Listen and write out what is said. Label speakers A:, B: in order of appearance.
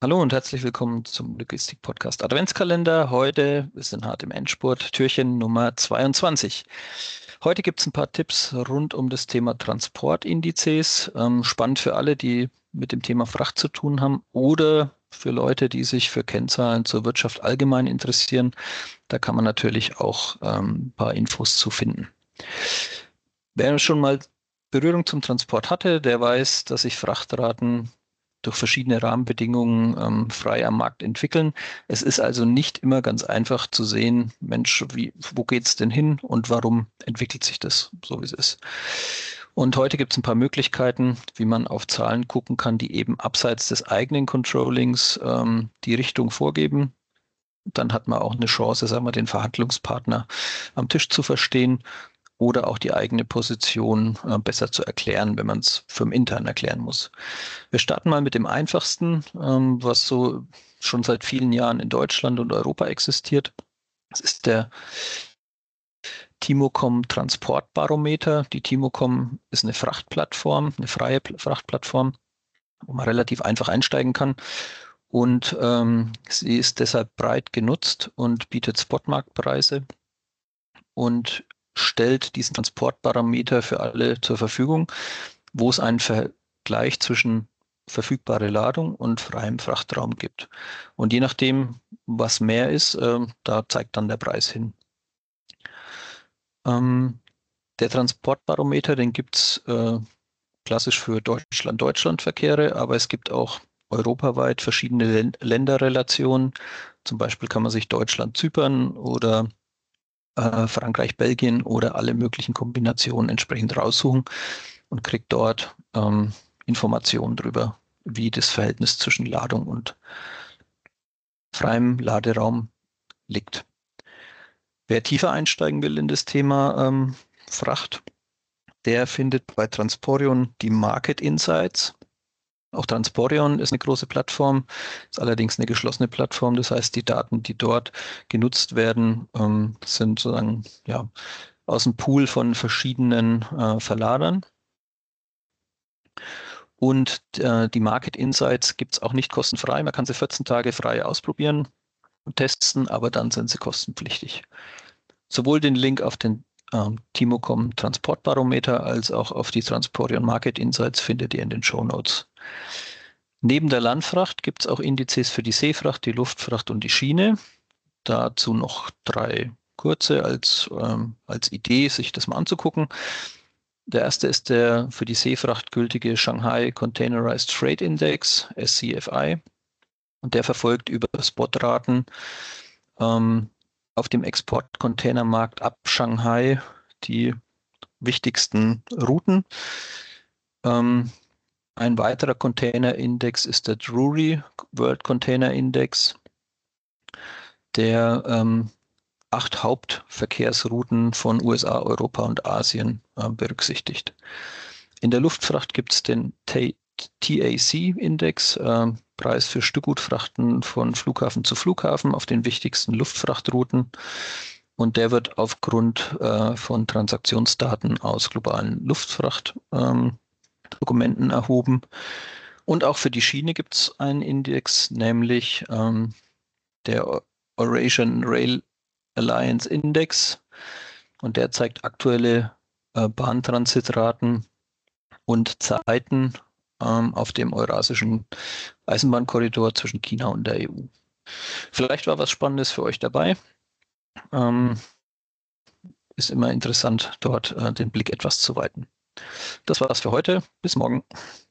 A: Hallo und herzlich willkommen zum Logistik-Podcast Adventskalender. Heute, wir sind hart im Endspurt, Türchen Nummer 22. Heute gibt es ein paar Tipps rund um das Thema Transportindizes. Spannend für alle, die mit dem Thema Fracht zu tun haben oder für Leute, die sich für Kennzahlen zur Wirtschaft allgemein interessieren. Da kann man natürlich auch ein paar Infos zu finden. Wer schon mal Berührung zum Transport hatte, der weiß, dass sich Frachtraten durch verschiedene Rahmenbedingungen frei am Markt entwickeln. Es ist also nicht immer ganz einfach zu sehen, Mensch, wo geht's denn hin und warum entwickelt sich das so, wie es ist. Und heute gibt es ein paar Möglichkeiten, wie man auf Zahlen gucken kann, die eben abseits des eigenen Controllings die Richtung vorgeben. Dann hat man auch eine Chance, sagen wir, den Verhandlungspartner am Tisch zu verstehen oder auch die eigene Position besser zu erklären, wenn man es firmenintern erklären muss. Wir starten mal mit dem einfachsten, was so schon seit vielen Jahren in Deutschland und Europa existiert. Das ist der Timocom Transportbarometer. Die Timocom ist eine Frachtplattform, eine freie Frachtplattform, wo man relativ einfach einsteigen kann. Und sie ist deshalb breit genutzt und bietet Spotmarktpreise und stellt diesen Transportbarometer für alle zur Verfügung, wo es einen Vergleich zwischen verfügbare Ladung und freiem Frachtraum gibt. Und je nachdem, was mehr ist, da zeigt dann der Preis hin. Ähm, Der Transportbarometer, den gibt es klassisch für Deutschland-Deutschland-Verkehre, aber es gibt auch europaweit verschiedene Länderrelationen. Zum Beispiel kann man sich Deutschland-Zypern oder Frankreich, Belgien oder alle möglichen Kombinationen entsprechend raussuchen und kriegt dort Informationen darüber, wie das Verhältnis zwischen Ladung und freiem Laderaum liegt. Wer tiefer einsteigen will in das Thema Fracht, der findet bei Transporion die Market Insights. Auch Transporion ist eine große Plattform, ist allerdings eine geschlossene Plattform. Das heißt, die Daten, die dort genutzt werden, sind sozusagen ja, aus dem Pool von verschiedenen Verladern. Und die Market Insights gibt es auch nicht kostenfrei. Man kann sie 14 Tage frei ausprobieren und testen, aber dann sind sie kostenpflichtig. Sowohl den Link auf den Timocom Transportbarometer als auch auf die Transporion Market Insights findet ihr in den Show Notes. Neben der Landfracht gibt es auch Indizes für die Seefracht, die Luftfracht und die Schiene. Dazu noch drei kurze als Idee, sich das mal anzugucken. Der erste ist der für die Seefracht gültige Shanghai Containerized Freight Index, SCFI. Und der verfolgt über Spotraten ähm, auf dem Exportcontainermarkt ab Shanghai die wichtigsten Routen. Ein weiterer Containerindex ist der Drewry World Container Index, der 8 Hauptverkehrsrouten von USA, Europa und Asien berücksichtigt. In der Luftfracht gibt es den TAC-Index, Preis für Stückgutfrachten von Flughafen zu Flughafen auf den wichtigsten Luftfrachtrouten. Und der wird aufgrund von Transaktionsdaten aus globalen Luftfrachtdokumenten erhoben. Und auch für die Schiene gibt es einen Index, nämlich der Eurasian Rail Alliance Index. Und der zeigt aktuelle Bahntransitraten und Zeiten auf dem eurasischen Eisenbahnkorridor zwischen China und der EU. Vielleicht war was Spannendes für euch dabei. Ähm, Ist immer interessant, dort den Blick etwas zu weiten. Das war's für heute. Bis morgen.